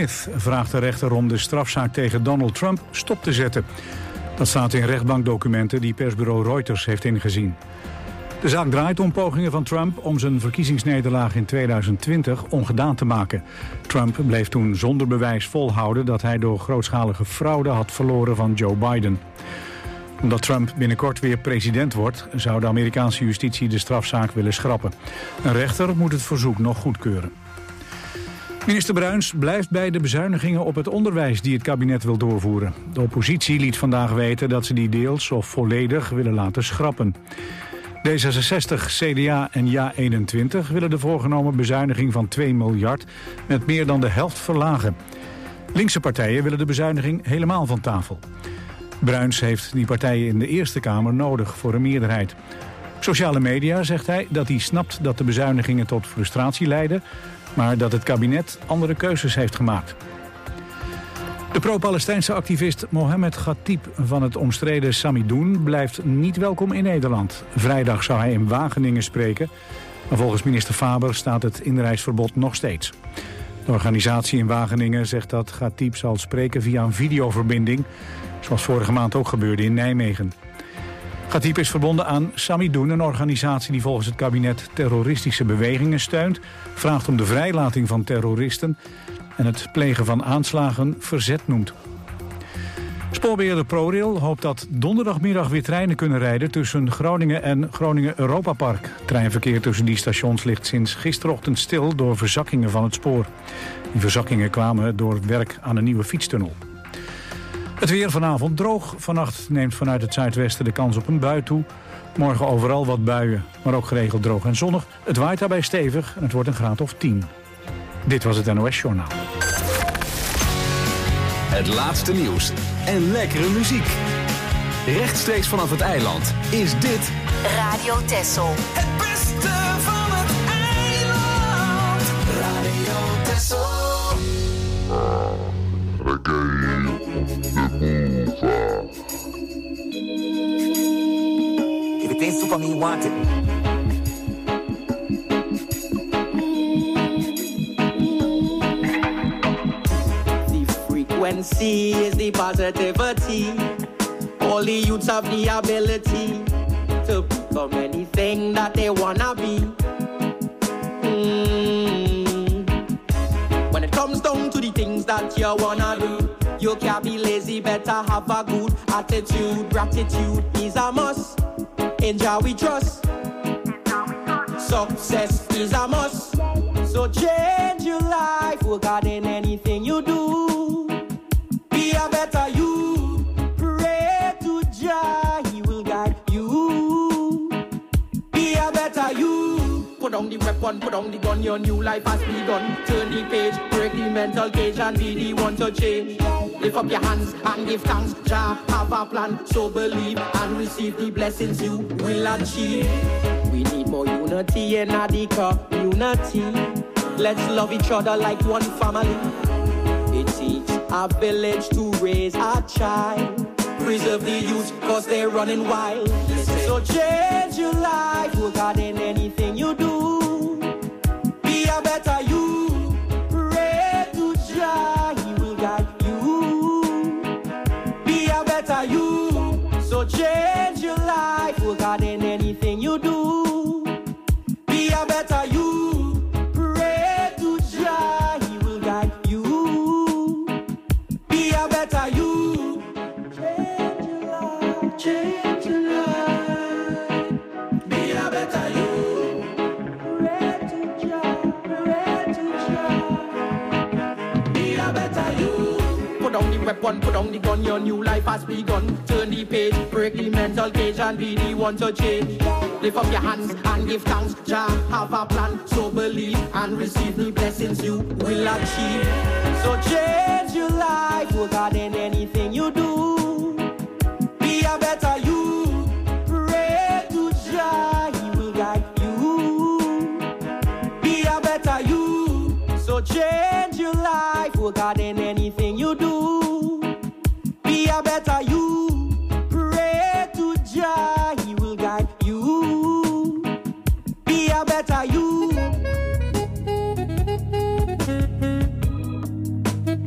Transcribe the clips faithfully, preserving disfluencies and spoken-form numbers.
Smith vraagt de rechter om de strafzaak tegen Donald Trump stop te zetten. Dat staat in rechtbankdocumenten die persbureau Reuters heeft ingezien. De zaak draait om pogingen van Trump om zijn verkiezingsnederlaag in tweeduizend twintig ongedaan te maken. Trump bleef toen zonder bewijs volhouden dat hij door grootschalige fraude had verloren van Joe Biden. Omdat Trump binnenkort weer president wordt, zou de Amerikaanse justitie de strafzaak willen schrappen. Een rechter moet het verzoek nog goedkeuren. Minister Bruins blijft bij de bezuinigingen op het onderwijs die het kabinet wil doorvoeren. De oppositie liet vandaag weten dat ze die deels of volledig willen laten schrappen. D zesenzestig, C D A en Ja eenentwintig willen de voorgenomen bezuiniging van twee miljard met meer dan de helft verlagen. Linkse partijen willen de bezuiniging helemaal van tafel. Bruins heeft die partijen in de Eerste Kamer nodig voor een meerderheid. Op sociale media zegt hij dat hij snapt dat de bezuinigingen tot frustratie leiden, maar dat het kabinet andere keuzes heeft gemaakt. De pro-Palestijnse activist Mohammed Khatib van het omstreden Samidoun blijft niet welkom in Nederland. Vrijdag zou hij in Wageningen spreken, maar volgens minister Faber staat het inreisverbod nog steeds. De organisatie in Wageningen zegt dat Khatib zal spreken via een videoverbinding, zoals vorige maand ook gebeurde in Nijmegen. Khatib is verbonden aan Samidoun, een organisatie die volgens het kabinet terroristische bewegingen steunt, vraagt om de vrijlating van terroristen en het plegen van aanslagen verzet noemt. Spoorbeheerder ProRail hoopt dat donderdagmiddag weer treinen kunnen rijden tussen Groningen en Groningen Europapark. Treinverkeer tussen die stations ligt sinds gisterochtend stil door verzakkingen van het spoor. Die verzakkingen kwamen door het werk aan een nieuwe fietstunnel. Het weer vanavond droog. Vannacht neemt vanuit het zuidwesten de kans op een bui toe. Morgen overal wat buien, maar ook geregeld droog en zonnig. Het waait daarbij stevig en het wordt een graad of tien. Dit was het N O S Journaal. Het laatste nieuws en lekkere muziek. Rechtstreeks vanaf het eiland is dit Radio Texel. Het beste van het eiland. Radio Texel. Reggae on the move. If it ain't super me, you want it. Frequency is the positivity. All the youths have the ability to become anything that they wanna be. Mm. When it comes down to the things that you wanna do, you can't be lazy, better have a good attitude. Gratitude is a must. In Jah we trust. Success is a must. So change your life, work hard in anything you do. Be a better you. Pray to Jah, He will guide you. Be a better you. Put on the weapon, put on the gun. Your new life has begun. Turn the page, break the mental cage, and be the one to change. Lift up your hands and give thanks. Jah have a plan, so believe and receive the blessings you will achieve. We need more unity in the community. Let's love each other like one family. It teach a village to raise a child. Preserve the youth cause they're running wild. So change your life, work hard in anything you do. Be a better you. Pray to Jah, He will guide you. Be a better you. So change your life, work hard in anything you do. Be a better you. Better you. Change your life, change your life. Be a better you. Pray to Jah, pray to Jah. Be a better you. Put down the weapon, put down the gun. Your new life has begun. Turn the page, break the mental cage, and be the one to change. Lift up your hands and give thanks. Jah have a plan, so believe and receive the blessings you will achieve. So change your life, work hard in anything you do. Be a better you. Pray to Jah, He will guide you. Be a better you. So change your life, work hard in anything you do. Be a better you. Pray to Jah, He will guide you. Be a better you.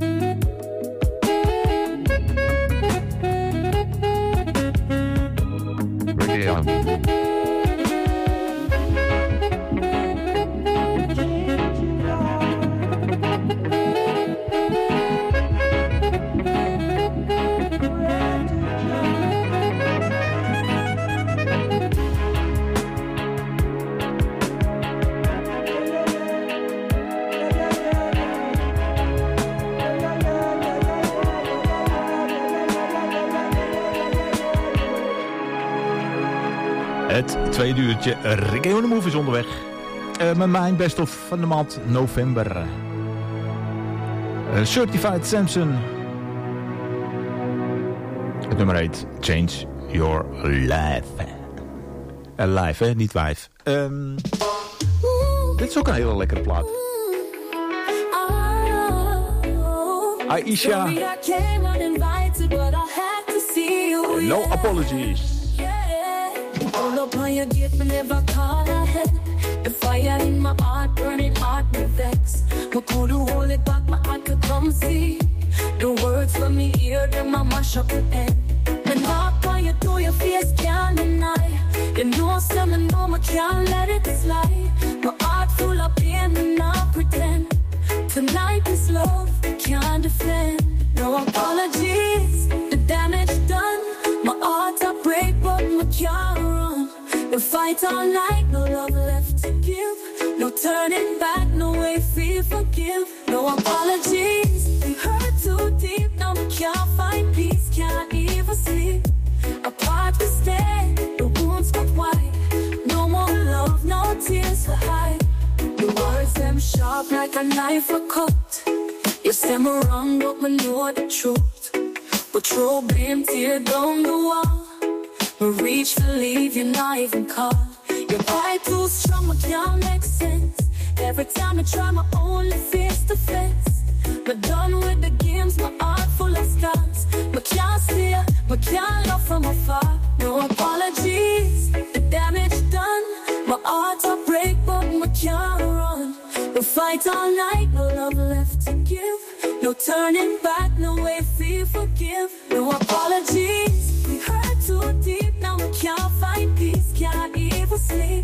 Het tweede uurtje Reggae on the Move is onderweg. Uh, met mijn best of van de maand november. Uh, Certified Samson. Het nummer heet Change Your Life. Uh, life, hè? Niet wife. Um, dit is ook een hele lekkere plaat. Aisha. No apologies. All up on your gate, me never call ahead. The fire in my heart, burning heart, me vex. I couldn't hold it back, my heart could come see. The words from me ear, them I mash up the pen. And knock on your door, your face can't deny. You know something, no, I can't let it slide. My heart full of pain and I pretend. Tonight is love, can't defend. No apologies, the damage done. My heart I break, but my can't run. We fight all night, no love left to give. No turning back, no way free forgive. No apologies, we hurt too deep. Now we can't find peace, can't even sleep. Apart we stay, the wounds got wide. No more love, no tears to hide. The words them sharp like a knife or cut. You say me wrong, but me know the truth. But throw blame, tear down the wall. We reach to leave, you not even call. Your pride too strong, I can't make sense. Every time I try, my only face to face. But done with the games, my heart full of scars. But can't see, but can't love from afar. No apologies, the damage done. My heart I break, but I can't run. We fight all night, no love left to give. No turning back, no way free forgive. No apologies, we hurt too deep. Now we can't find peace, can't even sleep.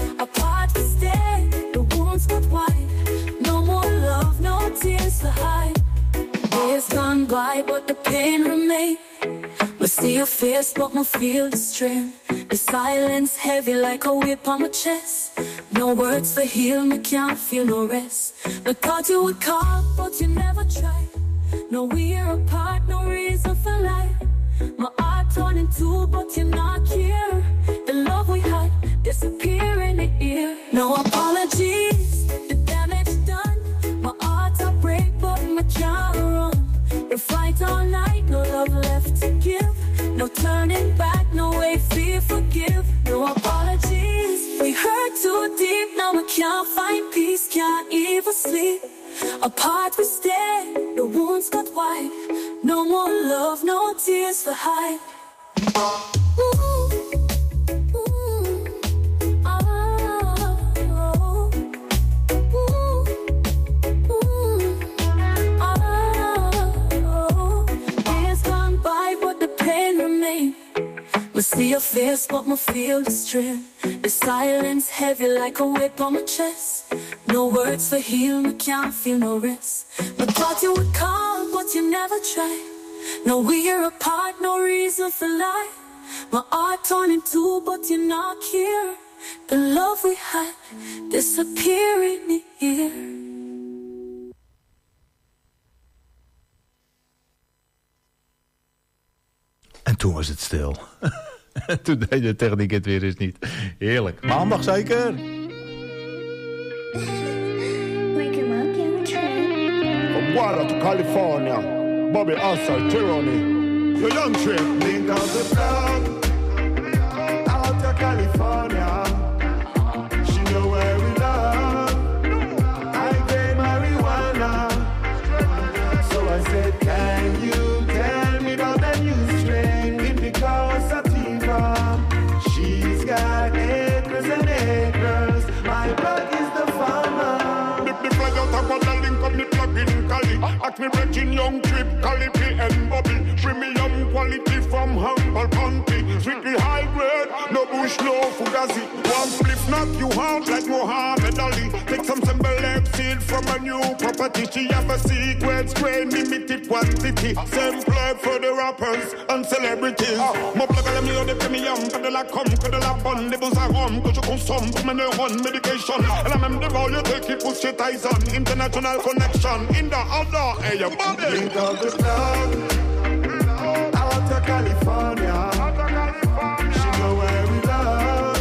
Apart we stay, the wounds got wide. No more love, no tears to hide. Days gone by, but the pain remains. We see your face, but we feel the strain. The silence heavy like a whip on my chest. No words to heal me, can't feel no rest. I thought you would call, but you never tried. No, we're apart, no reason for life. My heart torn in two, but you're not here. The love we had disappear in the ear. No apologies, the damage done. My heart I break, but I can't run. We fight all night, no love left to give. No turning back, no way free forgive. No apologies, we hurt too deep. Now we can't find peace, can't even sleep. Apart we stay, the wounds got wide. No more love, no tears to hide. Ooh. I see your face, but I feel the strain. The silence heavy like a whip on my chest. No words for heal, I can't feel no rest. I thought you would call, but you never tried. No, we're apart, no reason for life. My heart torn in two, but you're not here. The love we had disappear in the air. En toen was het stil. Toen deed de techniek het weer eens niet. Heerlijk. Maandag zeker. From Guada to California, Bobby Hustle, Tyranny, the young trip. Link out the club, out to California. She know where we love. I play marijuana. So I said, can you tell me about that new strain? Indica sativa. She's got acres and acres. My blood is the farmer. The flag out of the link up me plug in Cali. Ask me Regine Young Trip, Cali P and Bobby. Premium quality from humble country. Strictly high grade, no bush, no fugazi. One spliff knock you out like Muhammad Ali. Take some Sembeleg seed from a new property. She have a secret strain, limited quantity. Same plug for the rappers and celebrities. Mon plug à la million de premium. Que de la com, que de la bonne. Des bons arômes que je consomme pour mes neurones. Medication. Elle a même des vols, take it pour chez Tyson. International connection in the outdoor. Hey, your body. Link of the club. Out to California. She know where we love.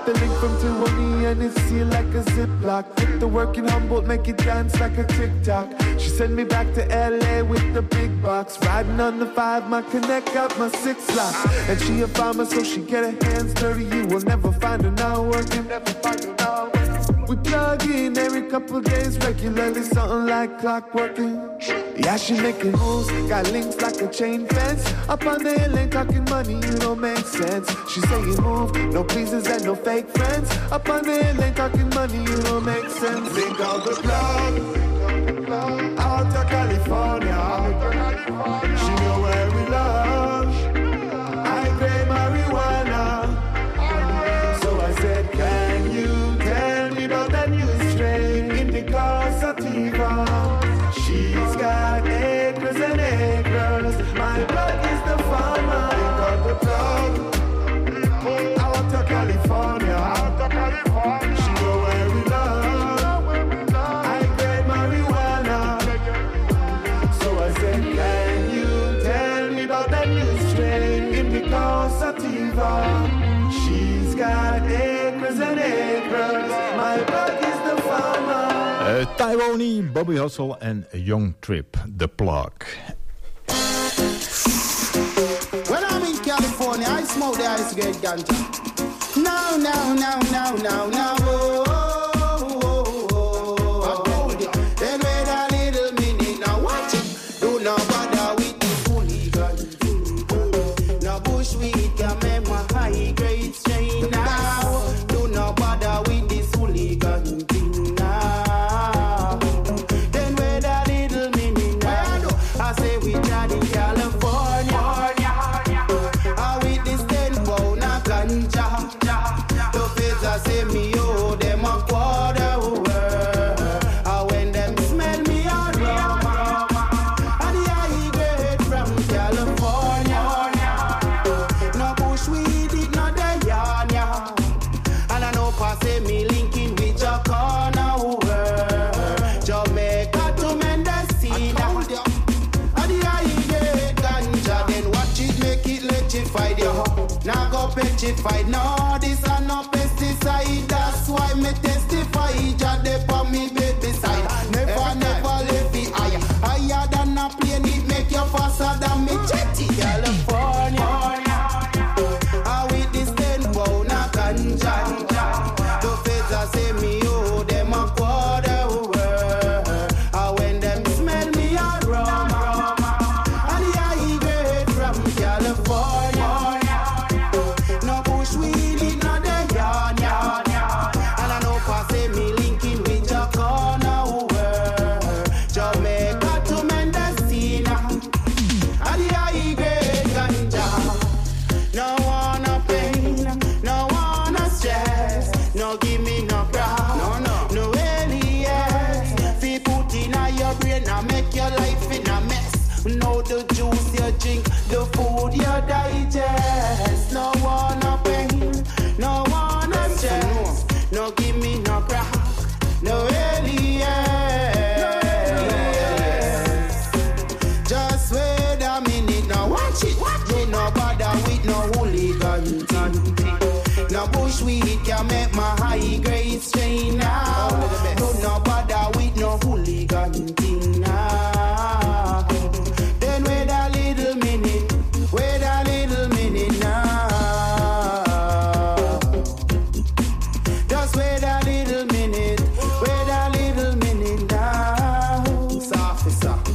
the link from Tijuana and it's sealed like a ziplock. Put the work in Humboldt, make it dance like a TikTok. She sent me back to L A with the big box. Riding on the five, my connect got my six locks. And she a farmer, so she get her hands dirty. You will never find her now working. Never find her now working. We plug in every couple days regularly, something like clockworking. Yeah, she making moves, got links like a chain fence. Up on the hill ain't talking money, you don't make sense. She say you move, no pleasers and no fake friends. Up on the hill ain't talking money, you don't make sense. Think of the plug, out of California. She know where we love, I grade marijuana. So I said, can you tell me about that new strain, Indica sativa? She's got acres and acres. My blood is the farmer. Think of the plug, out of California. Out of California. She know where we love, I grade marijuana. So I said, can you tell me about that new strain, Indica sativa? She's got acres and acres. My blood is the farmer. Uh, Taiwanese, Bobby Hustle en Young Trip, The Plug. When I'm in California, I smoke the ice grade ganja. No, no, no, no, no, no. Oh, oh, oh, oh, oh. Then wait a little minute, now watch it. Do not bother with the hooligan. No bushweed can make my high grade strain now. Do not bother with this hooligan thing now. Then wait a little minute now. I say we tried in California. I with this ten pound of ganja. The face I say me oh them a quarter over. And when them smell me a aroma, and the high grade from California. No bushweed it not the yarn ya. And I know pass say me linking with your corner over. Jamaica to Mendocino. And the high grade ganja, then watch it make it electrified yo. Now go petrified. No, this are no pesticide. That's why me testify. Jah dey for me baby side. Never, never left the higher. Higher than a plane, it make you faster than me jetty. California, I with this ten pound of ganja. The feds a say me oh them a quarter over. And when them smell me aroma, and the high grade from California. No bushweed it not the yarn ya. And I know pass say me linking with your corner over. Jamaica to Mendocino. And the high grade ganja. No wanna pain, no wanna stress. No give me no crowd, no no, no aliens. Fi put in your brain and make your life in a mess. Know the juice you drink, the food you digest. No wanna pain, no wanna stress. No give me no crack, no aliens. Just wait a minute now, watch it. Do no bother with no hooligan thing. No bushweed can make my high grade strain now. Do no bother with no hooligan thing now. Then wait a little minute, wait a little minute now. Just wait a little minute, wait a little minute now. Soft, soft.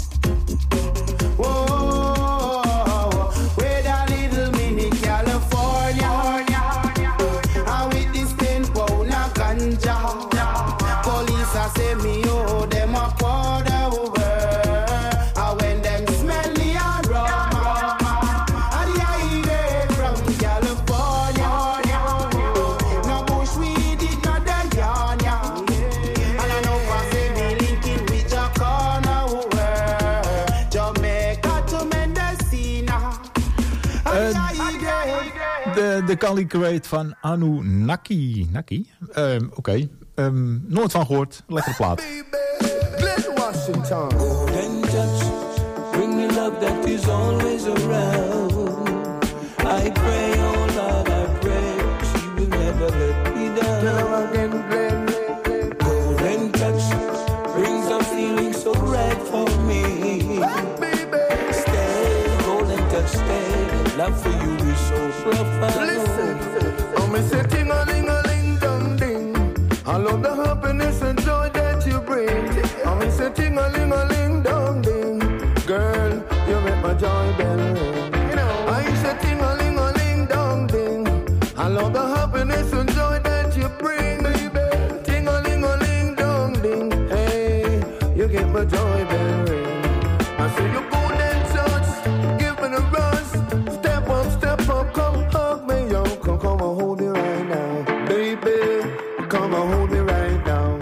Whoa, wait a little minute, California. I with this ten pound of ganja. Police a say me oh them a quarter over. And when them smell me aroma, and the high grade from California. No bushweed it not the yarn ya. And I know pass say me linking with your corner over. Jamaica to Mendocino. And the high grade. De, de Cali Crate van Anunnaki. Naki? Um, Oké. Okay. Um, nooit van gehoord. Lekkere plaat. Glenn Washington. Golden touch, bring the love that is always around. I pray, oh Lord, I pray, she will never let me down. Tell her again, Glenn. Golden touch brings a feeling so right for me. Baby, stay, golden touch, stay. Love for you is so profound. Listen, I'm a setting a ling a ling dong ding. I love the happiness and joy that you bring. I'm a setting a ling a ling dong ding. Girl, you make my joy bell ring. You know, I'm setting a ling a ling dong ding. I love the happiness and joy that you bring, baby. Ting a ling a ling dong ding. Hey, you get my joy bell ring. I say you go and touch, give me the rush. Step up, step up, come hug me, yo. Come, come and hold me right now, baby. Come and hold me right now.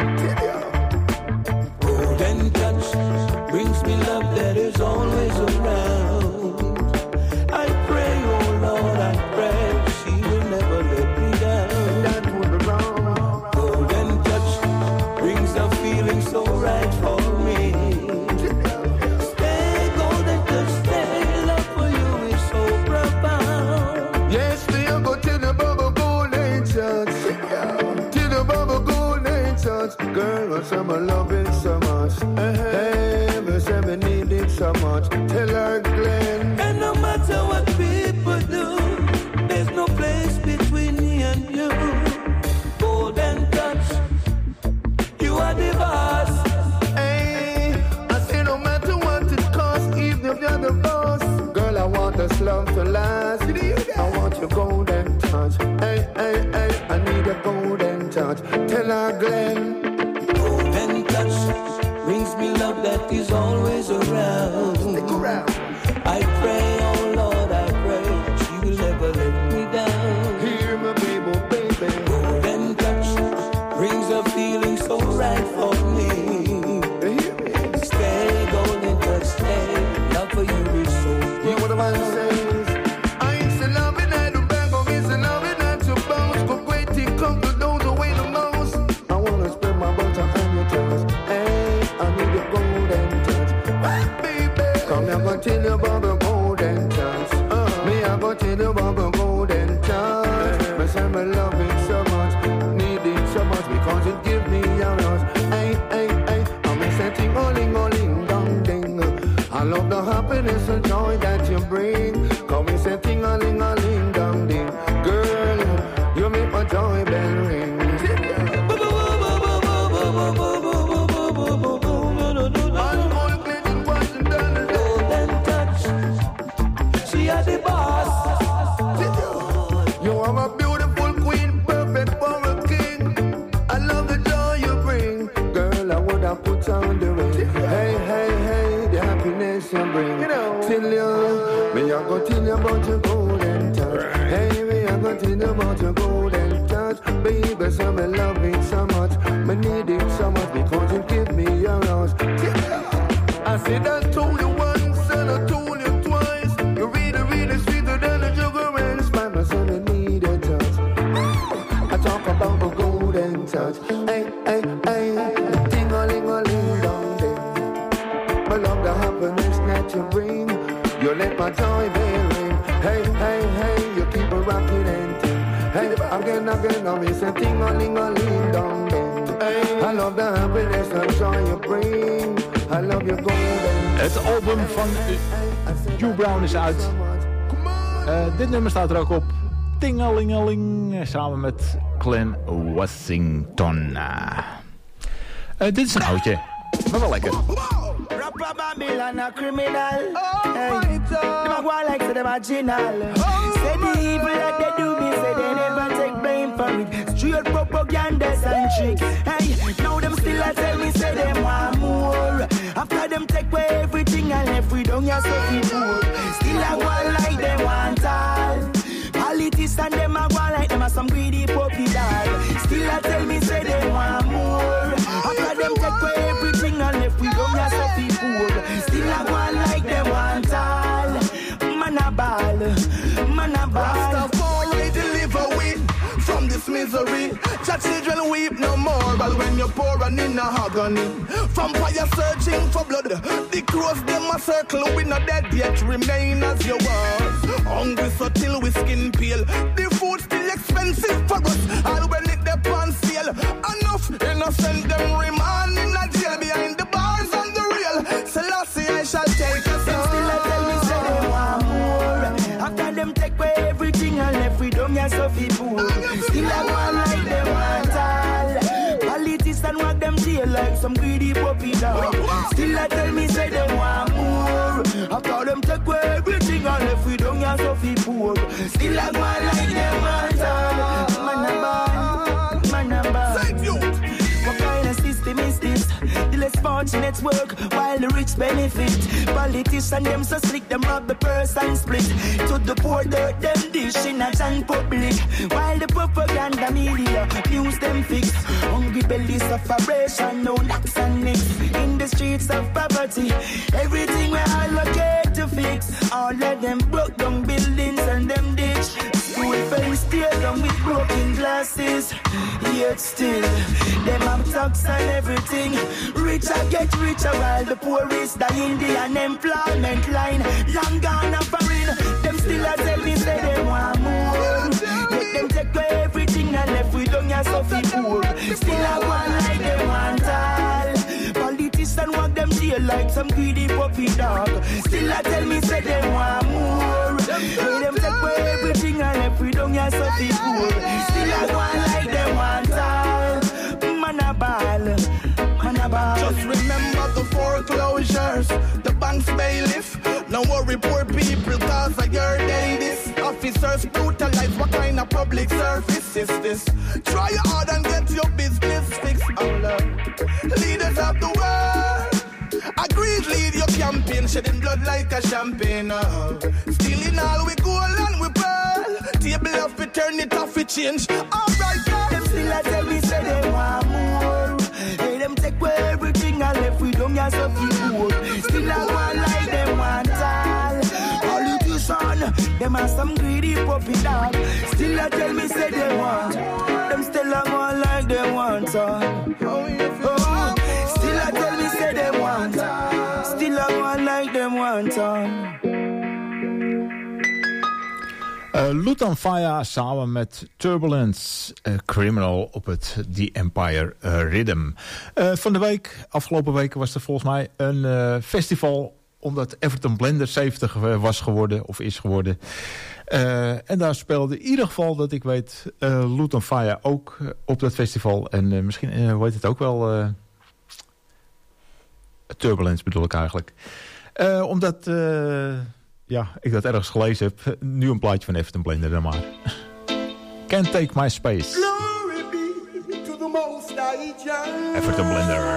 Golden touch brings me love that is always around. I pray, oh Lord, I pray she will never let me down. That would be wrong. Golden touch brings a feeling so right for me. Stay, golden touch, stay. Love for you is so profound. Yes, we are go to the Baba Golden Touch. To the Baba Golden Touch. Girl, what's up, I love it so much. Hey, me say me need it so much. Tell her, Glenn. And no matter what people do, there's no place between me and you. Golden touch, you are the boss. Hey, I say no matter what it costs, even if you're the boss. Girl, I want this love to last. I want your golden touch. Hey, hey, hey, I need a golden touch. Tell her, Glenn. Golden touch brings me love that is always around. Stick around. I pray, oh Lord, I pray she will never let me down. Hear me, baby, baby. Golden touch brings a feeling so right for me. Stay, golden touch, stay. Love for you is so profound. Hear what the man says. I ain't still loving at the back of his loving at your bones. Go great thing come to those away the most. I wanna spread my butter on your toes. Hey, I need a golden touch. Ah, baby, come here, go tell you about the golden touch. Uh, me, I go tell you about the golden touch. Me say me love it so much, need it so much because it give me a rush. Hey, hey, hey, I'm a setting all in, all in, dong ding. I love the happiness and joy that you bring. Come and say ting-a-ling-a-ling, dong ding. Girl, you make my joy bell ring. Golden touch, she are the boss. You are a beautiful queen, perfect for a king. I love the joy you bring. Girl, I would have put on the ring. Hey, hey, hey, the happiness you bring. Tell you, me I go tell you about your golden touch. Hey, me I go tell you about your golden touch. Baby, so me love it so much. Me need it so much because you give me your rush. I said I told you once and I told you twice. You're really, really sweeter than a sugar and spice. My son, I need a touch. I talk about the golden touch. Hey, hey, hey, ting-a-ling-a-ling, dong ding. I love the happiness that you bring. You let my joy bell ring. Hey, hey, hey, you keep a rocking and ting. Hey, again, again, I'm a ting-a-ling-a-ling, dong ding. Hey, I love the happiness and joy you bring. I love your golden. Het album van Hugh Brown is uit. Uh, dit nummer staat er ook op. Tingalingaling. Samen met Glenn Washington. Uh, dit is een oudje. Maar wel lekker. Rapper Babylon a criminal. Oh hey. My God. Them a go like say them a original. Oh say the evil that they do me, say they never take blame for it. Straight propaganda and tricks. Hey, now them still a tell me say them want more. After them take away everything and left we down your stuff it poor. Still a go like they want all. Politicians them a go like them a some greedy puppy dog. Still a tell me say they want more. After them take away everything and left we down your stuff it poor. Still a go like they want all. Man a ball, man a ball. Rastafari deliver we from this misery. Your children weep no more, but when you're poor and in a agony, vampire searching for blood, the crows them a circle. We not dead yet, remain as you was. Hungry so till we skin peel. The food still expensive. expensive for us. All when it dey on sale. Enough innocent them remand in a jail behind the bars and the rail. Selassie I shall take us Them still a tell me say they want more. After them take away everything and left freedom, you're so people. Still a want like they want all. Politicians want them jail like some greedy puppy dog. Still a tell me say they want more. After them take away everything and left freedom, you're so people. Still a want like they want all. Man a bad, man a bad. What kind of system is this? The less fortunate work while the rich benefit. Politicians them so slick, them rob the purse and split. To the poor dirt them dish in a and public. While the propaganda media news them fix. Hungry bellies of operation, no knocks and nicks. In the streets of poverty, everything we allocate to fix. All of them broke down buildings and them ditch. School fence tear down with broken glasses. Yet still, them have tax and everything. Richer get richer while the poorest die in the unemployment line. Long gone and foreign, them still a tell me say they want more. Let them take away everything and left with them ya so fi poor. Still a want like they want all. Politicians want them jail like some greedy puppy dog. Still a tell me say they want more. Let them take away everything and left with them ya so fi poor. Still a want like they want all. Man a ball, man a ball. Just remember the foreclosures, the bank's bailiff. No worry, poor people, cause I heard they this. Officers brutalize, what kind of public service is this? Try hard and get your business fixed. Oh Lord, leaders of the world, agreed lead your campaign, shedding blood like a champagne. Oh. Stealing all we gold and we pearl. Table of it, turn it off, it change. Alright, girl. Them still a tell me say they want more. Hey, them take away everything and left with them, you're so people. Still a want like them want all. Politicians, them are some greedy puppy dog. Still a tell me say they want. Them still a want like they want all. Oh, still a tell me say they want. Still a want like them want all. Uh, Lutan Fyah samen met Turbulence, uh, Criminal op het The Empire uh, Rhythm. Uh, van de week, afgelopen weken was er volgens mij een uh, festival, omdat Everton Blender zeventig was geworden, of is geworden. Uh, en daar speelde in ieder geval, dat ik weet, uh, Lutan Fyah ook uh, op dat festival. En uh, misschien uh, hoe heet het ook wel, uh, Turbulence bedoel ik eigenlijk. Uh, omdat... Uh, Ja, ik dat ergens gelezen heb. Nu een plaatje van Everton Blender dan maar. Can't Take My Space. Glory be to the Most High Jah. Everton Blender.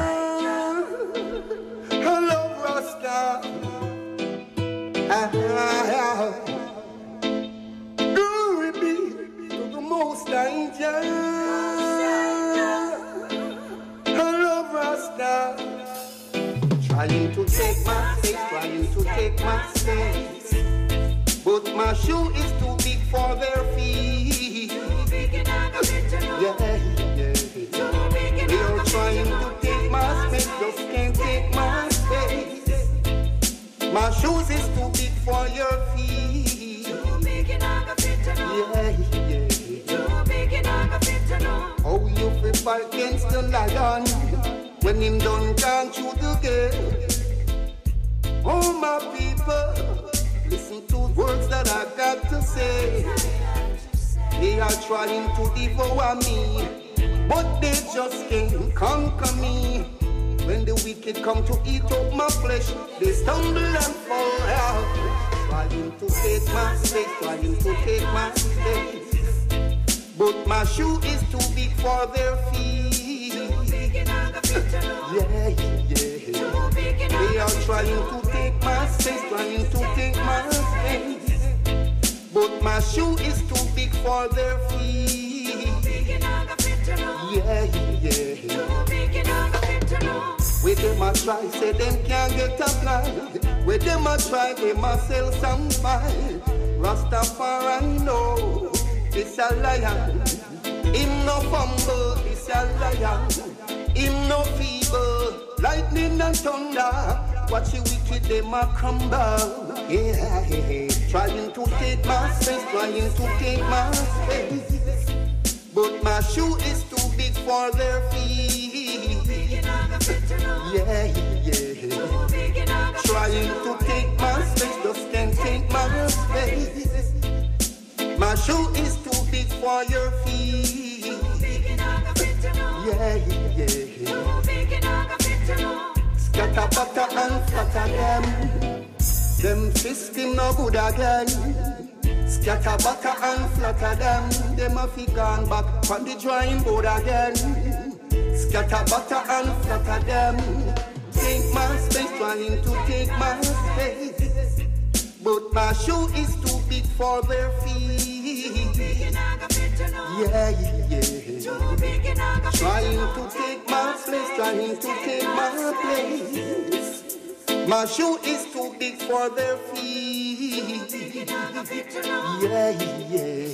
Hello, Rasta. Ah, ah, ah. Glory be to the Most High Jah. Hello, Rasta. Trying to take my space, trying to take my space. But my shoe is too big for their feet. Yeah, yeah. They are trying to take my space, just can't take my space. My shoes is too big for your feet. Yeah, yeah. Oh, you feel fight against the lion when him done gone through the gate. Oh, my people, listen to words that I got to say. They are trying to devour me, but they just can't conquer me. When the wicked come to eat up my flesh, they stumble and fall out. Trying to take my space, trying to take my space, but my shoe is too big for their feet. Yeah, yeah. They are trying to take my space, trying to take my space, but my shoe is too big for their feet. Yeah, yeah. With them I try, say them can't get a fly. With them I try, they must sell some fight. Rastafari know, it's a lion. Him no fumble, it's a lion. Him no feeble, lightning and thunder. watch the wicked them a crumble. Yeah, trying to take my space, trying to take my space. But my shoe is too big for their feet. Yeah, yeah. Trying to take my space, just can't take my space. My shoe is too big for your feet. Yeah, yeah. Scatter, butter and flatter them. Them system no good again. Scatter, butter and flatter them. Them a fi gone back on the drawing board again. Scatter, butter and flatter them. Take my space, trying to take my space. But my shoe is too big for their feet. Yeah, yeah. Trying to take my place, trying to take my place. My shoe is too big for their feet. Yeah, yeah.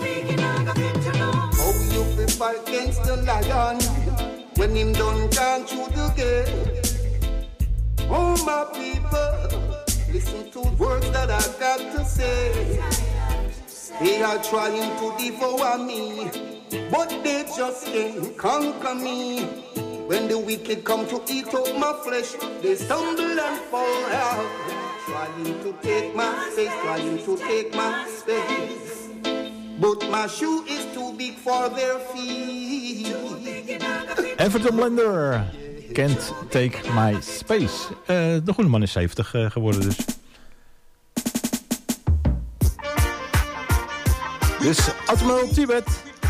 Oh, you fi fight against the lion when him done gone through the gate. Oh, my people, listen to words that I got to say. They are trying to devour me, but they just can't conquer me. When the wicked come to eat up my flesh, they stumble and fall out. Trying to take my space, trying to take my space. But my shoe is too big for their feet. Everton Blender, Can't Take My Space. Uh, de goede man is zeventig uh, geworden dus. Dus Admiral Tibet.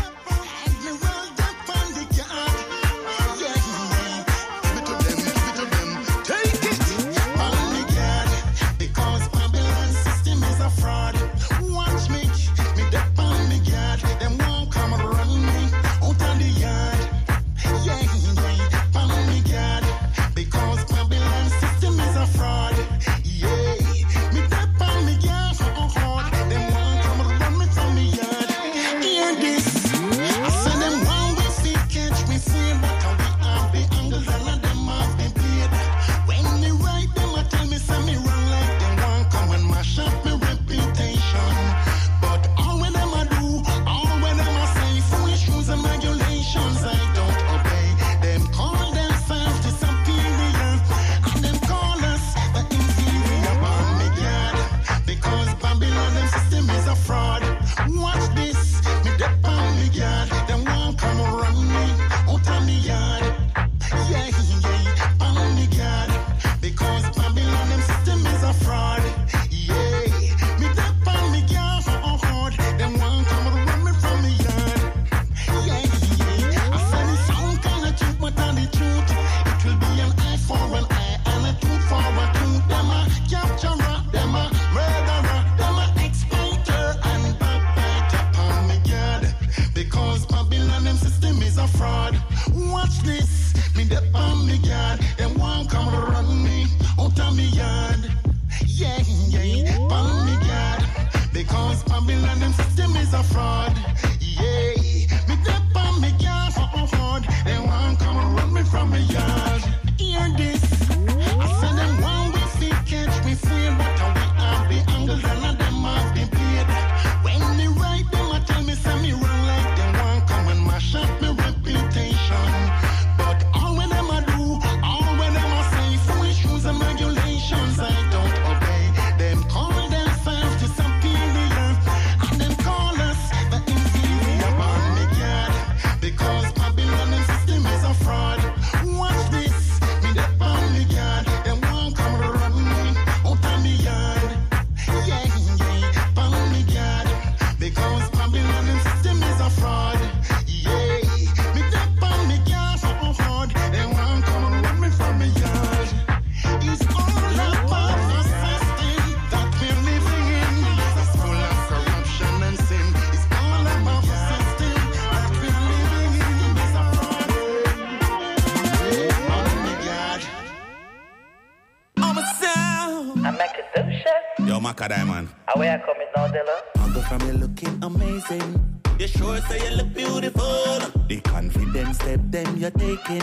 Diamond. Where I coming now, Della? Uncle from you looking amazing. You sure say you look beautiful. The confidence step them you're taking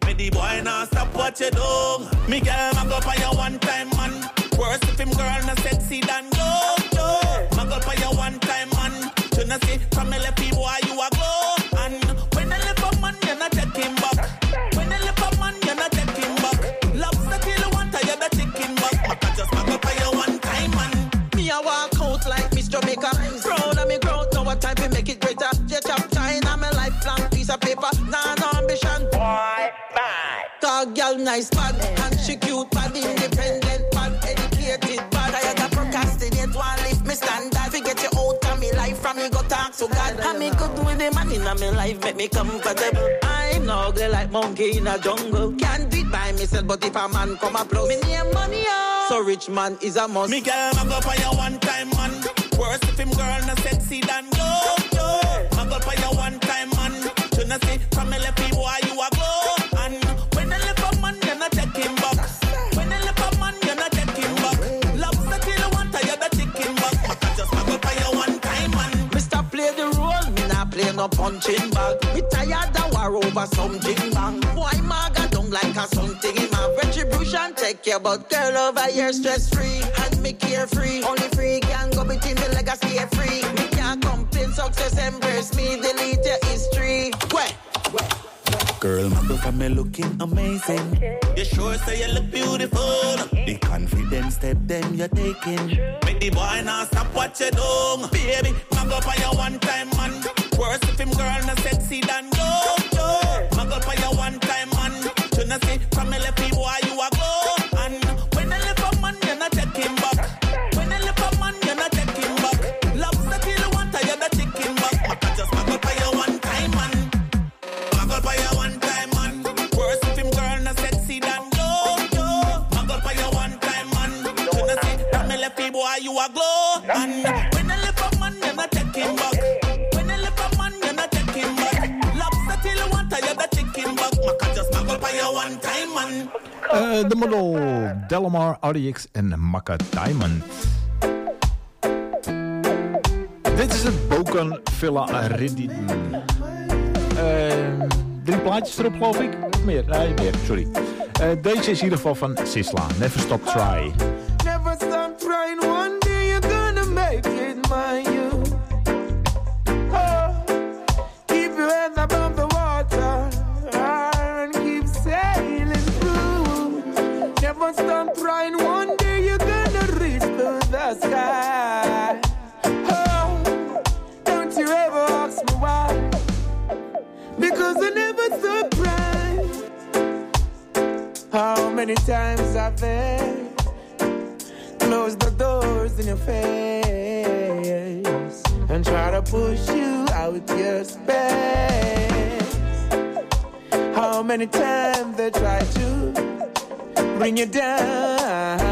Me the boy now stop what you do. Me girl mag up on your one time man. Worse if him girl not sexy than you. Yo, mag up on your one time man. You know see from me left boy you a glow. And when I left a man you not take him back. When I left a man you not take him back. Love the kill one time you the chicken back. I can just mag up on your one time man. Me a walk out like Miss Jamaica. Proud of me growth, now what time we make it greater. Jet up time, I'm a lifelong piece of paper. Nah, no ambition. Boy, bye. Dog, girl, nice bad. And she cute, bad, independent, bad, educated, bad. I had to procrastinate, one lift me standard. Forget you out of me life, from me go talk to God. And me good with the man in my life, make me comfortable. I'm no ugly like monkey in a jungle. Can't do it by myself, but if a man come applause, me name money, oh. So rich man is a must. Me girl, mag up on your one time man. Worse if him girl not sexy than you. Yo, mag up on your one time man. You know see from me left boy you a glow. And when I left a man you not take him back. When I left a man you not take him back. Love the kill one time you the chicken back. I can just mag up on your one time man. Mister play the role, me not play no punching bag. Me tired of war over some jing bang. Boy maga don't like a something in my retribution. Take care but girl over here stress free. And me carefree. Only free can go between the legacy and free. Me can't complain, success embrace me. Delete your history. Where? Girl, my girl, me looking amazing. You sure say you look beautiful. The confidence step them you're taking. Make the boy now stop what you do. Baby, mag up on your one time man. Worse if him girl not sexy than you. Yo, mag up on your one time man. You know see from me left boy you a glow. And when I left a man you not take him back. When I left a man you not take him back. Love the kill one time you the chicken back. I can just mag up on your one time man. Mag up on your one time man. Worse if him girl not sexy than you. Yo, mag up on your one time man. You know see from me left boy you a glow. And when I left a man you not take him back. When I left a man you not take him back. Love the kill one time you the chicken back. I can just mag up on your one time man. Uh, de model Delamar, Audix en Makka Diamond. Dit is het Boken Villa Riddim. Uh, drie plaatjes erop geloof ik. Of meer? Nee, meer, sorry. Uh, deze is in ieder geval van Sisla. Never Stop Try. Never stop trying, one day you're gonna make it, my youth. Oh, keep your head above the water and keep sailing through. Never stop trying, one day you're gonna reach to the sky. Oh, don't you ever ask me why, because I never stop trying. How many times I've been close the doors in your face and try to push you out your space. How many times they try to bring you down.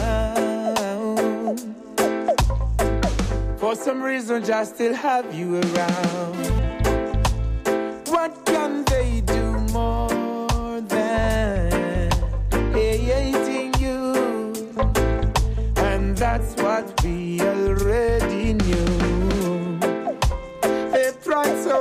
For some reason, just still have you around. What can they do more than hating you? And that's what we already knew. They've tried so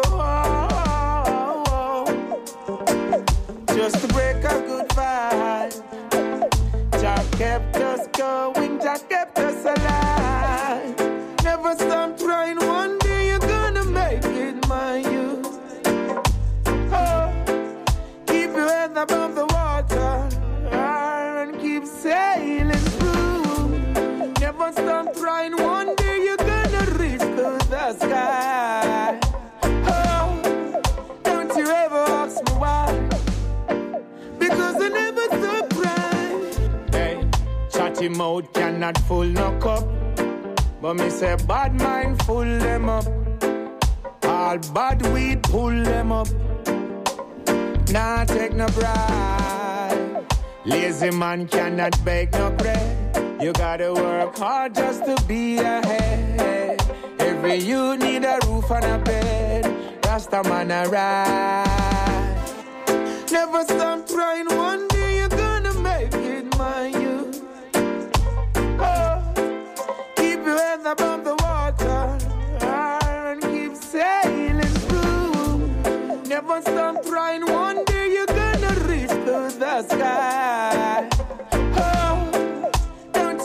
hard just to break a good vibe. Jah kept us going, Jah kept us alive. Never stop trying, one day you're gonna make it, my youth. Oh, keep your head above the water and keep sailing through. Never stop trying, one day you're gonna reach to the sky. Oh, don't you ever ask me why, because I never stop trying. Hey, chatty mouth cannot full no cup, but me say bad mind full them up. All bad weed pull them up. Nah take no bribe. Lazy man cannot beg no bread. You gotta work hard just to be ahead. Every you need a roof and a bed. Rasta man a ride. Never stop trying, one day you're gonna make it, my youth. Oh, keep your head above the water and keep sailing through. Never stop trying, one day you're gonna reach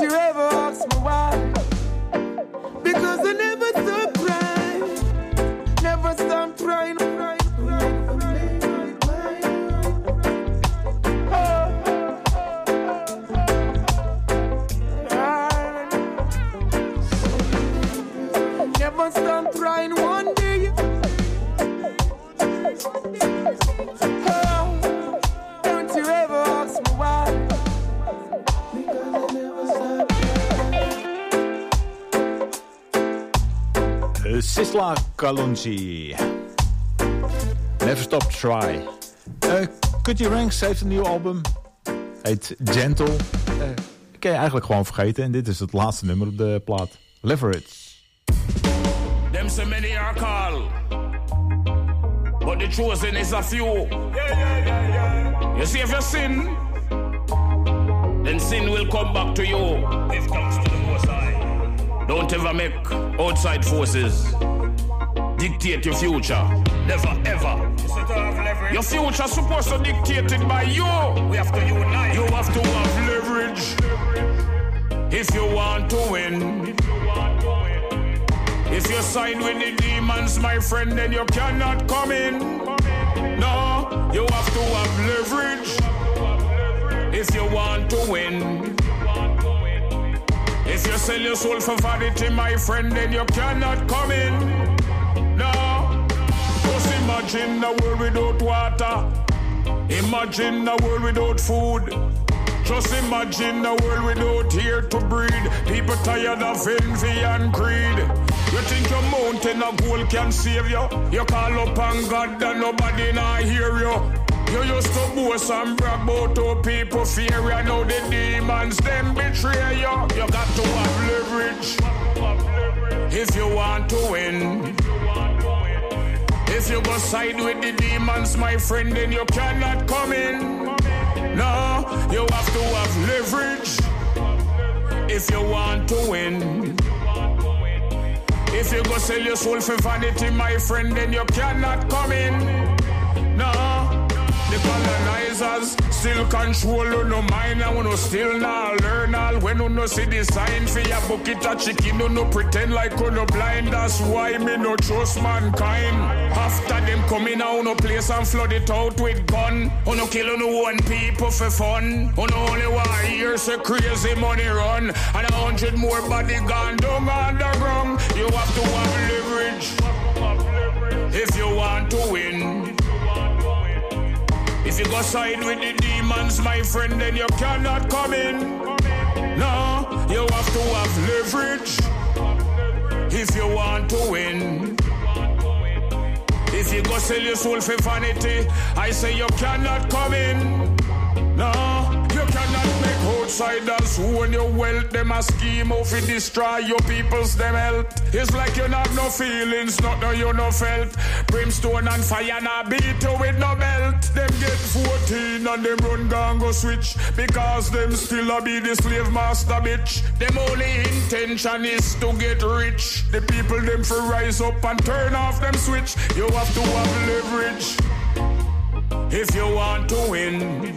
you ever ask me why? Because I never stop crying, never stop crying, crying, crying for me. Never stop crying one day. Oh, don't you ever ask me why? Because I never stop. Sisla Kalonji. Never Stop Try. Uh, Cutty Ranks heeft een nieuw album. Heet Gentle. Uh, ken je eigenlijk gewoon vergeten. En dit is het laatste nummer op de plaat. Leverage. Them so many are called, but the chosen is a few. Yeah, yeah, yeah, yeah. You see, if you sin, then sin will come back to you. Give thanks to the Most High. Don't ever make outside forces dictate your future. Never, ever. Your future supposed to dictate it by you. We have to unite. You have to have leverage if you want to win. If you side with the demons, my friend, then you cannot come in. No, you have to have leverage if you want to win. If you sell your soul for vanity, my friend, then you cannot come in. No, just imagine a world without water. Imagine a world without food. Just imagine a world without air to breathe. People tired of envy and greed. You think your mountain of gold can save you? You call up on God and nobody not hear you. You used to boast and brag about how people fear you. Now the demons them betray you. You got to have leverage if you want to win. If you go side with the demons, my friend, then you cannot come in. No, you have to have leverage if you want to win. If you go sell your soul for vanity, my friend, then you cannot come in. No, the colonizers still control you, no mind, and we no still not learn all. When you no see the sign for your bucket of chicken, you no pretend like you no blind. That's why me no trust mankind. After them coming out, no place and flood it out with gun. You no kill no one people for fun. You no only want hear say crazy money run, and a hundred more body gone down underground. You have to have leverage if you want to win. If you go side with the demons, my friend, then you cannot come in. No, you have to have leverage if you want to win. If you go sell your soul for vanity, I say you cannot come in. No, you cannot make outsiders who own your wealth. Them a scheme of it destroy your people's them health. It's like you not no feelings, not no you no felt. Brimstone and fire not beat you with no belt. Them get fourteen and them run gang go switch, because them still a be the slave master bitch. Them only intention is to get rich. The people them for rise up and turn off them switch. You have to have leverage if you want to win.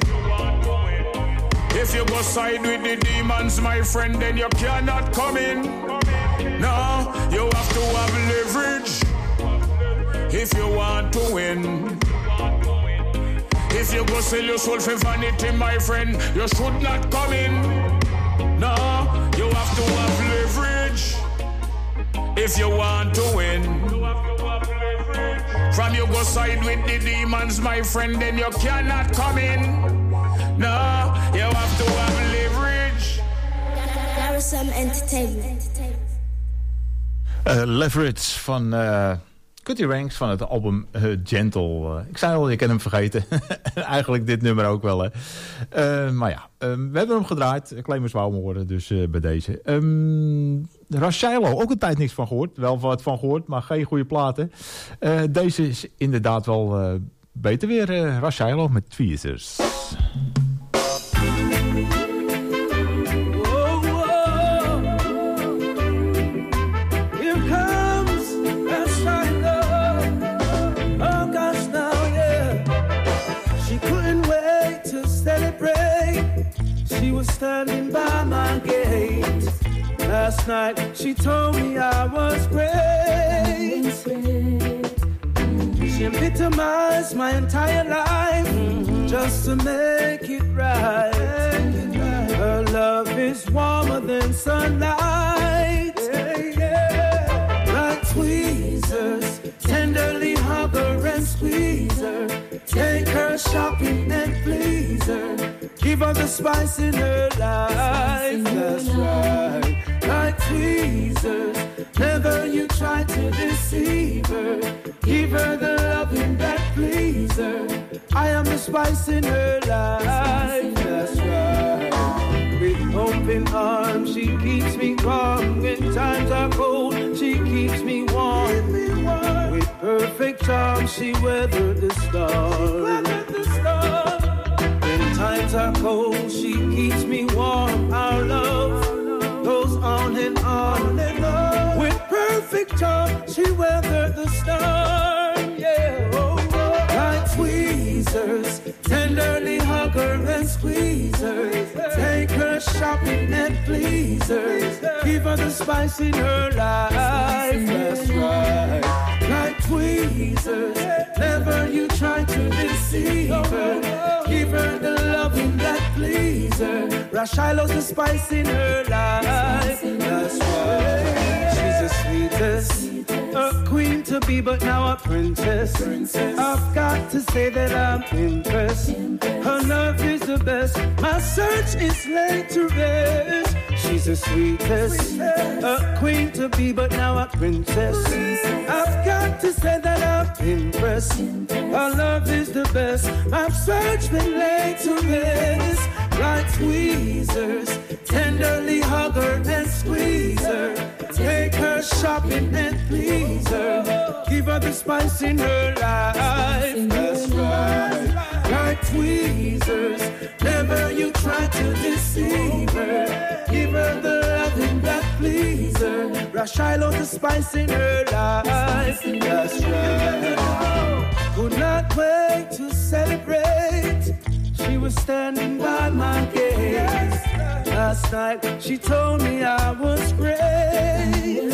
If you go side with the demons, my friend, then you cannot come in. No, you have to have leverage if you want to win. If you go sell your soul for vanity, my friend, you should not come in. No, you have to have leverage if you want to win. From you go side with the demons, my friend, then you cannot come in. No, you have to have leverage. There is some entertainment. Uh, leverage van uh, Cutty Ranks van het album uh, Gentle. Uh, ik zei al, je kan hem vergeten. Eigenlijk dit nummer ook wel, hè. Uh, maar ja, um, we hebben hem gedraaid. Claimers wou hem horen, dus uh, bij deze. Um, Rashilo, ook een tijd niks van gehoord. Wel wat van gehoord, maar geen goede platen. Uh, deze is inderdaad wel uh, beter weer. Uh, Rashilo met Tweezers. She was standing by my gate. Last night she told me I was great. She epitomized my entire life mm-hmm. just to make it right. Her love is warmer than sunlight. Yeah, yeah. Like tweezers, tenderly hug her and squeeze her. Take her shopping and please her. Give her the spice in her life. That's right. Like tweezers, never you try to deceive her. Give her the loving that please her. I am the spice in her life. That's right. With open arms, she keeps me warm. When times are cold, she keeps me warm. With perfect charm, she weathered the storm. When times are cold, she keeps me warm. Our love goes on and on and on. With perfect charm, she weathered the storm. Yeah, oh, oh. Like tweezers, tenderly hug her and squeeze her. Take her shopping and please her. Give her the spice in her life. That's right. Like tweezers, never you try to deceive her. Give her the loving that please her. Rashiloh's the spice in her life. That's right. She's the sweetest, a queen to be, but now a princess. I've got to say that I'm impressed. Her love is the best. My search is laid to rest. She's the sweetest, a queen to be, but now a princess. I've got to say that I'm impressed. Her love is the best. My search been laid to rest. Like tweezers, tenderly hug her and squeeze her. Take her shopping and please her. Give her the spice in her life. That's right. Like tweezers, never you try to deceive her. Give her the loving that please her. Rashiloh the spice in her life. That's right. Could not wait to celebrate. She was standing by my gate. Last night she told me I was great.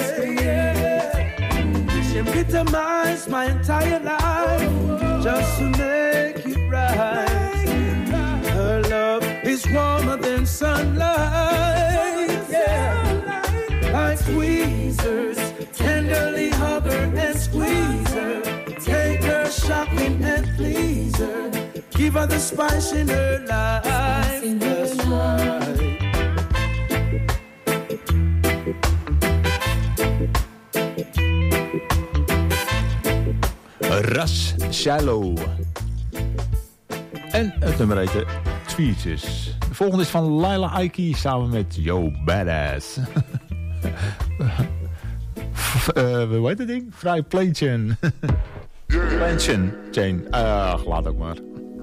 She epitomized my entire life just to make it right. Her love is warmer than sunlight. Yeah. Like tweezers, tenderly hug her and squeeze her. Take her shopping and please her. Give her the spice in her life. That's right. Rashiloh. En het nummer heette Tweezers. De volgende is van Laila Aiki samen met Yo Badass. uh, hoe heet dat ding? Vrij Plainchain. Plainchain. Chain. Ach, laat ook maar.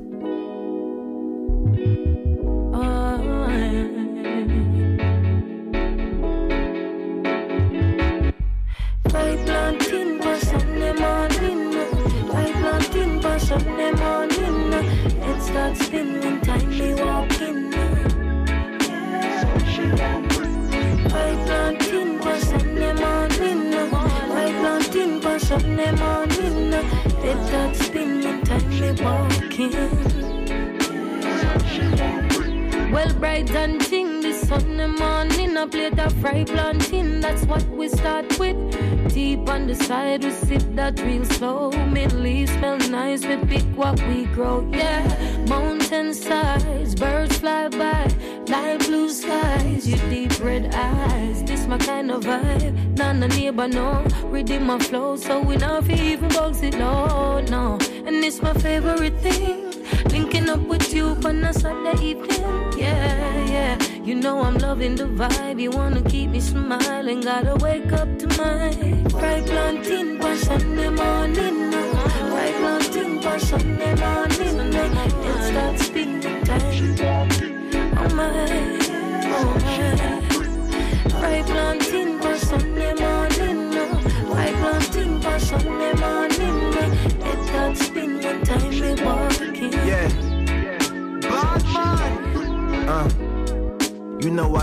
Sunday morning, it starts spinning, time me walking. Five planting for Sunday morning, five planting for Sunday morning, it starts spinning, time me walking. Well, bright and ting this Sunday morning, I play the fry planting, that's what we start with. Deep on the side, we sip that real slow. Middle East smell nice, we pick what we grow, yeah. Mountain sides, birds fly by, light blue skies, your deep red eyes. This my kind of vibe, none of neighbor know. Redeem my flow, so we not even box it, no, no. And it's my favorite thing, linking up with you on a Saturday evening, yeah, yeah. You know I'm loving the vibe, you wanna keep me smiling, gotta wake up to mine. Fry planting for Sunday morning, fry planting for Sunday morning, it starts spinning time, oh my, oh my. Fry planting for Sunday morning, fry planting for Sunday morning, it starts spinning time, we walking. Yeah, bad man, uh. You know I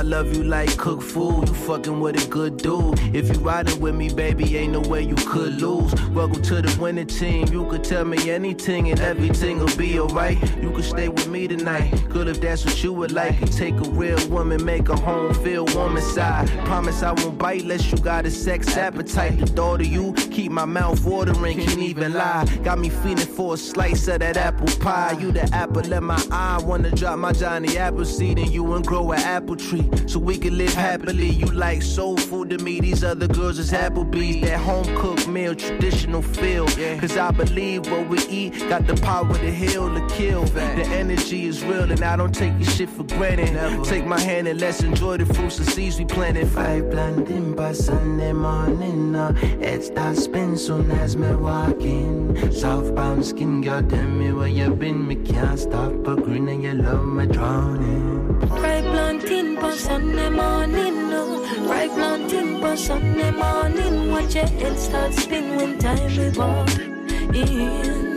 love you like cooked food. You fucking with a good dude. If you riding with me, baby, ain't no way you could lose. Welcome to the winning team. You could tell me anything and everything will be alright. You could stay with me tonight. Good if that's what you would like. Take a real woman, make a home feel warm inside. Promise I won't bite unless you got a sex appetite. The thought of you keep my mouth watering, can't even lie. Got me feeling for a slice of that apple pie. You the apple in my eye. Wanna drop my Johnny Appleseed in you and grow an apple tree so we can live happily. You like soul food to me. These other girls is Applebee's. That home cooked meal, traditional feel. Cause I believe what we eat got the power to heal, to kill. The energy is real and I don't take your shit for granted. Take my hand and let's enjoy the fruits and seeds we planted. Five planting by Sunday morning. Uh, it starts spin soon as me walk in. Southbound skin, girl, tell me where you been. Me can't stop a grin and you love me drowning. Five planting by Sunday morning. No, five planting by Sunday morning. Watch your head start spin when time we walk in.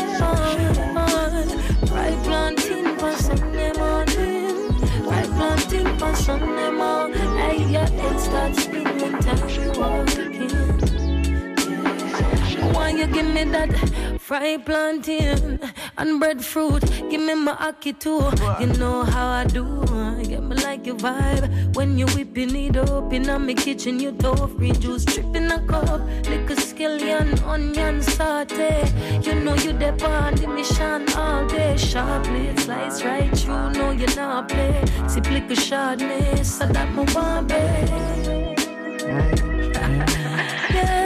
Five planting by Sunday morning. Five planting by Sunday morning. Hey, your head start spin when time we walk in. Why you give me that fried plantain and breadfruit? Give me my ackee too. You know how I do. Get me like your vibe when you whipping it up in my kitchen. You tough, green juice dripping a cup, liquor scallion, onion saute. You know you the on the mission all day. Sharply it's slice right through. No you not play. Sip liquor Chardonnay, so that my one babe. Yeah.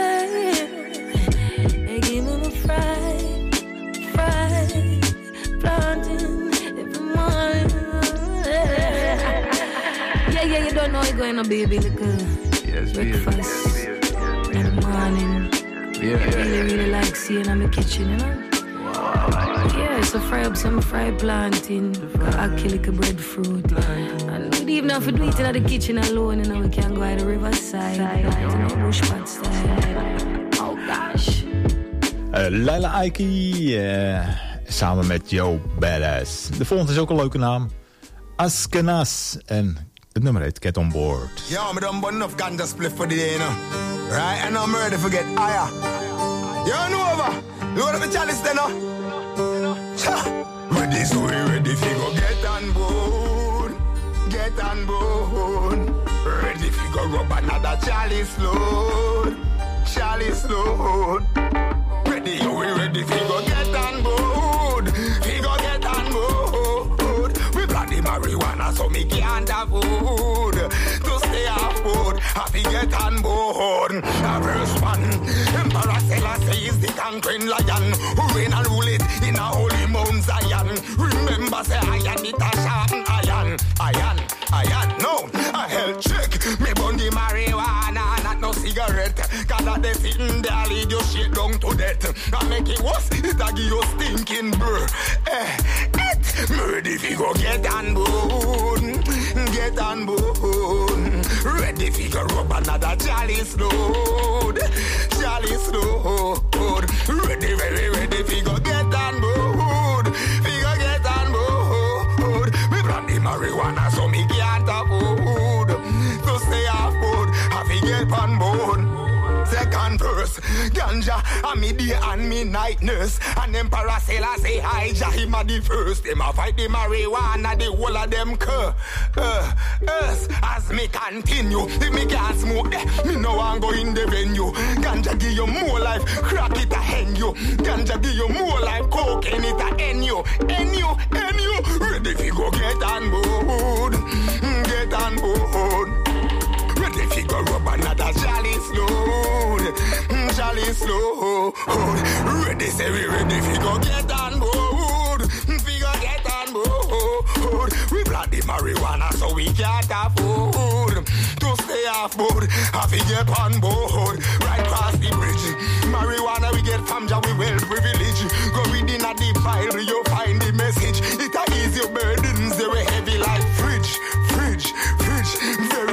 Fried, fried, planting every morning. Yeah, yeah, you don't know you're going to baby, like a yes, breakfast yes, yes, yes, in the morning. Yeah, I really, really like seeing in my kitchen, you know? Wow. Yeah, so fry up some fried plantain, I kill like a breadfruit. And good evening, if we do it in the kitchen alone, you know, we can go at the riverside, you know, bush pot style. Oh gosh. Uh, Laila Ike, uh, samen met Joe Badass. De volgende is ook een leuke naam. Askenas. En het nummer heet Get On Board. Yo, me done burn enough ganja split for the day, you know. Right, and I'm ready to get higher. Yo, know over. Load up the chalice then, no? Ready, so we ready for go get on board. Get on board. Ready for go rub another chalice load. Chalice load. Ready, you we ready, fi go get on board. Fi go get on board. We plant the marijuana so me can't afford to stay off board. Happy get on board. The first one, Emperor Selassie is the conquering lion who reign and rule it in a holy Mount Zion. Remember, say iron, it a sharpen iron, iron, iron. No, a health check. Me burn the marijuana, not no cigarette. Cause that they sitting there lead your shit down to death. And make it worse, it a give you stinking brr. Eh, it, ready fi go get on board. Get on board. Ready fi go rub another chalice load. Chalice load. Ready, ready, ready fi go get on board. Fi go get on board. We plant the marijuana so me can't afford to stay off board. I fi get on board. Second verse, ganja, and me day and me night nurse. And Emperor Selassie Hija, him a the first. Him a fight the marijuana, the whole of them cur. Uh, earth, as me continue, if me can't smoke there, me no one go in the venue. Ganja give you more life, crack it a hen you. Ganja give you more life, cocaine it a hen you. Hen you, hen you, ready fi go get on board. Get on board. Ready fi go rub another chalice load. Chalice load. Ready say we ready fi go get on board. Fi go get on board. We plant the marijuana so we can't afford to stay off board. Have to get on board. Right past the bridge. Marijuana we get from Jah, we well privilege. Go reading at the Bible, you find the message. It a ease your burdens, they were heavy like fridge, fridge, fridge. Very expensive.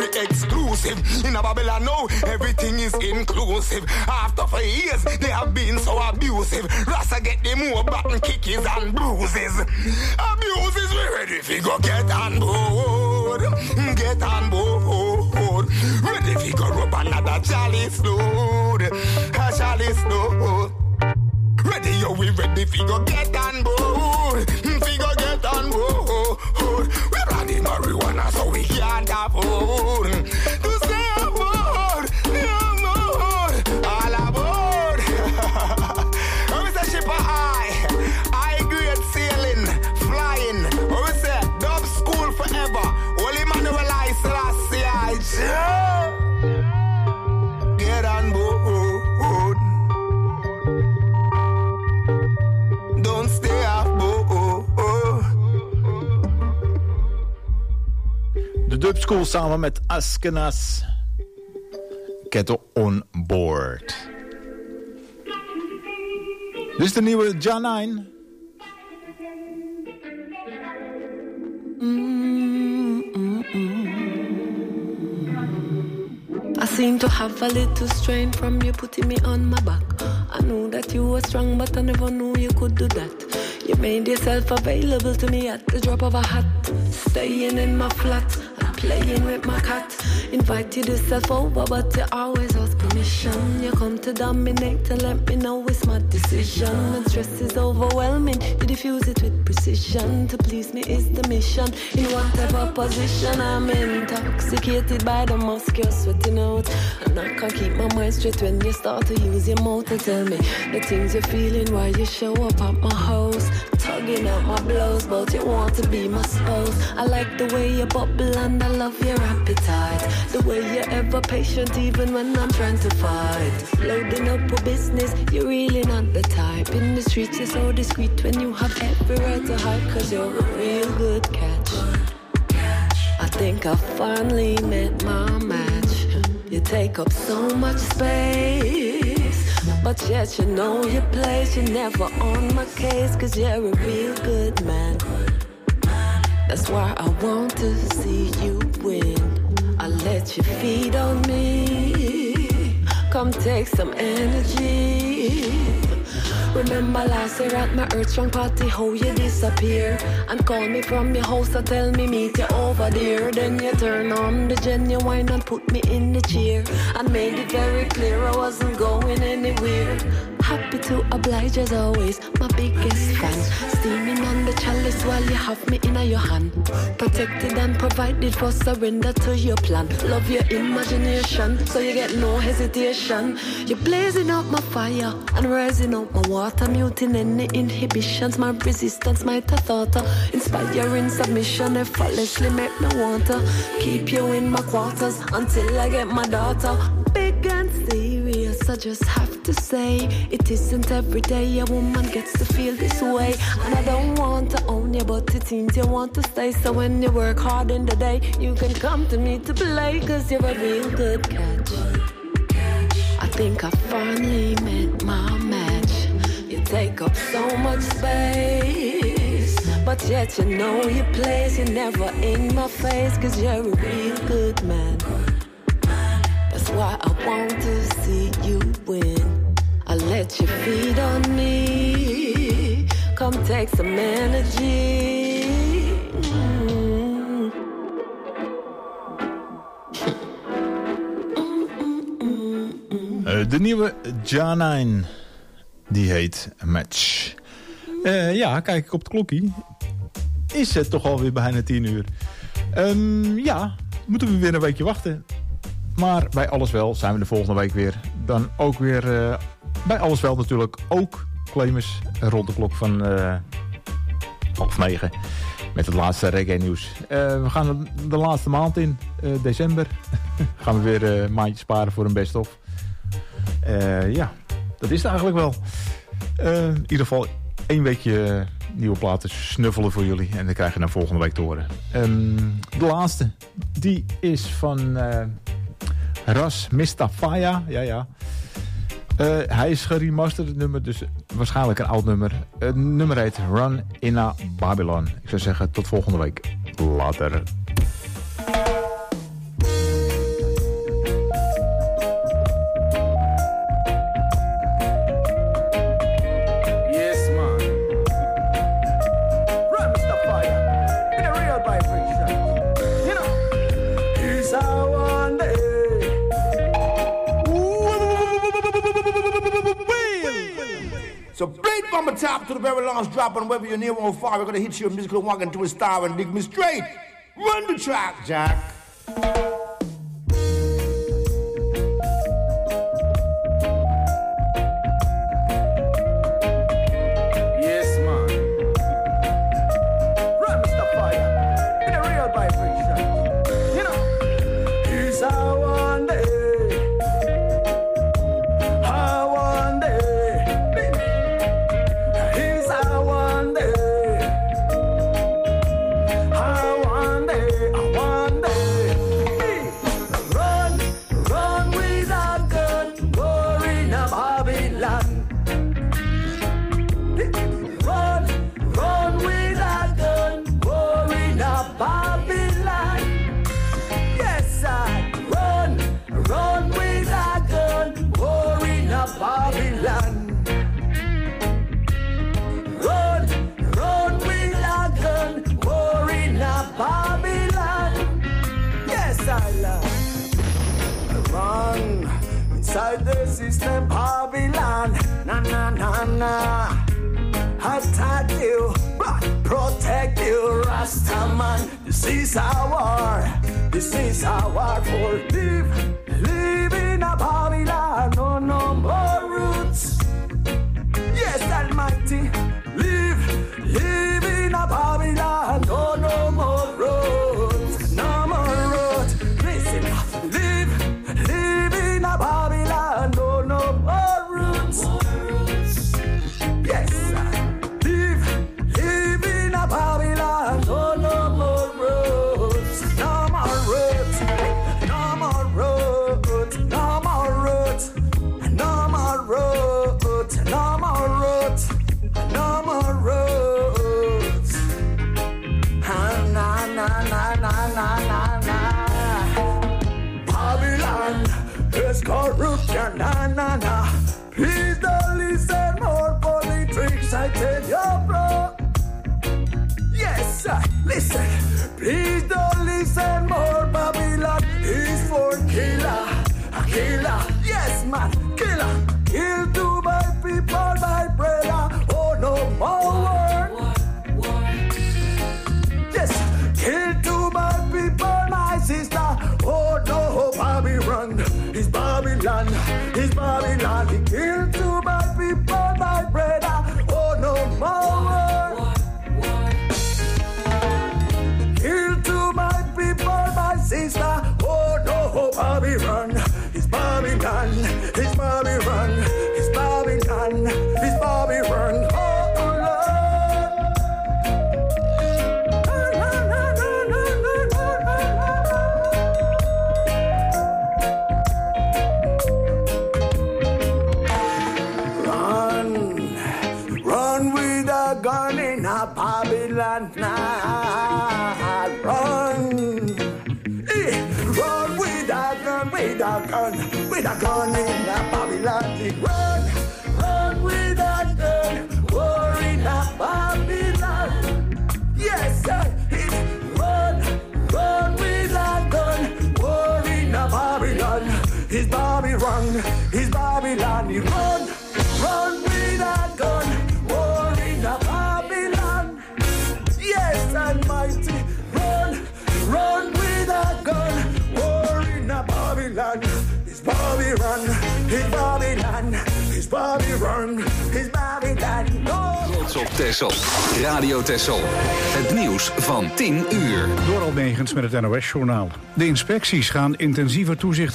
exclusive. In a Babylon now, everything is inclusive. After four years, they have been so abusive. Rasta get them more button kickies and bruises. Abuses, we ready fi go get on board. Get on board. Ready fi go rub another chalice load. A chalice load. Ready, yo, we ready fi go get on board. Fi go get on board. We ready marijuana so we can't afford to stay aboard. Aboard. All aboard. How we say ship a high. High grade sailing, flying. How we say dub school forever. Holy Manuel I Selassie I get on board. Don't stay off board. De Dub School samen met Askenas. Get on board. Dit is de nieuwe Janine. I seem to have a little strain from you putting me on my back. I knew that you were strong, but I never knew you could do that. You made yourself available to me at the drop of a hat. Staying in my flat and playing with my cat. Invited yourself over, but you always ask permission. You come to dominate and let me know it's my decision. When stress is overwhelming, you diffuse it with precision. To please me is the mission. In whatever position I'm intoxicated by the musk you're sweating out. And I can't keep my mind straight when you start to use your mouth and tell me the things you're feeling while you show up at my house. Tugging at my blows, but you want to be my spouse. I like the way you bubble and I love your appetite. The way you're ever patient even when I'm trying to fight. Loading up for business, you're really not the type. In the streets you're so discreet when you have every right to hide. Cause you're a real good catch. I think I finally met my match. You take up so much space, but yet you know your place. You're never on my case, cause you're a real good man. That's why I want to see you win. I let you feed on me. Come take some energy. Remember last year at my Earth Strong party, how you disappear and call me from your house and tell me meet you over there. Then you turn on the genuine and put me in the chair and made it very clear I wasn't going anywhere. Happy to oblige as always, my biggest fan. Steaming on the chalice while you have me in your hand. Protected and provided for surrender to your plan. Love your imagination, so you get no hesitation. You're blazing up my fire and rising up my water. Muting any inhibitions, my resistance might have thought of. Inspiring submission, effortlessly make me want to keep you in my quarters until I get my daughter. Big and serious, I just have to say, it isn't every day a woman gets to feel this way. And I don't want to own you, but it seems you want to stay. So when you work hard in the day, you can come to me to play, cause you're a real good catch. I think I finally met my match. You take up so much space, but yet you know your place. You're never in my face, cause you're a real good man. That's why I want to see you win. I let you feed on me. Come take some energy. Mm. Uh, de nieuwe Janine, die heet Match. Uh, ja, kijk ik op het klokkie. Is het toch alweer bijna tien uur. Um, ja, moeten we weer een weekje wachten. Maar bij Alles Wel zijn we de volgende week weer. Dan ook weer uh, bij Alles Wel natuurlijk ook Clemens rond de klok van uh, half negen. Met het laatste reggae nieuws. Uh, we gaan de laatste maand in, uh, december. gaan we weer uh, een maandje sparen voor een best-of. Uh, ja, dat is het eigenlijk wel. Uh, in ieder geval één weekje uh, nieuwe platen snuffelen voor jullie. En dan krijg je dan volgende week te horen. Um, de laatste, die is van uh, Ras Mistafaya. Ja, ja. Uh, hij is geremasterd, het nummer, dus waarschijnlijk een oud nummer. Het nummer heet Run in a Babylon. Ik zou zeggen, tot volgende week. Later. from the top to the very last drop, and whether you're near or far, we're gonna hit your musical wagon to a star and dig me straight. Run the track, Jack. Inside the system, Babylon, na na na na. Attack you, but protect you, Rastaman. This is our war, this is our war for live, live in a Babylon, no no more roots. Yes, Almighty, live, live in a Babylon, no no more roots, no more roots. Listen, live, live in a Babylon, no no more roots. Yes, live, live in a Babylon, no no more roots, no more roots, no more roots, no more roots, no more roots, no more roots, no more roots. Ah, na na na na na na na. Babylon is corruption, na na na. Please don't listen more politics, I tell you, bro. Yes, sir. Listen. Please don't listen more. Babylon is for killer, a killer. Yes, man, killer. Kill to my people, my brother. Oh, no more war. Yes, kill to my people, my sister. Oh, no, Babylon is Babylon, is Babylon. He killed to my people, my brother. Oh, no more. Kill to my people, my sister. Oh, no, Babylon is Babylon, is Babylon, is Babylon, is Babylon. Oh, Lord. Gun in a Babylon now. Run. Eh, run with a gun, with a gun, with a gun in a Babylon. Run, run with a gun, war in a Babylon. Yes, sir. It, run, run with a gun, war in a Babylon. It's Babylon, it's Babylon. He run, run with a gun. Babylon, yes, Almighty, run, run with a gun, war in a Babylon, it's Babylon, it's Babylon, it's Babylon, it's Babylon, no. Trots op Texel, Radio Texel, het nieuws van tien uur. Door Almegens met het N O S-journaal. De inspecties gaan intensiever toezicht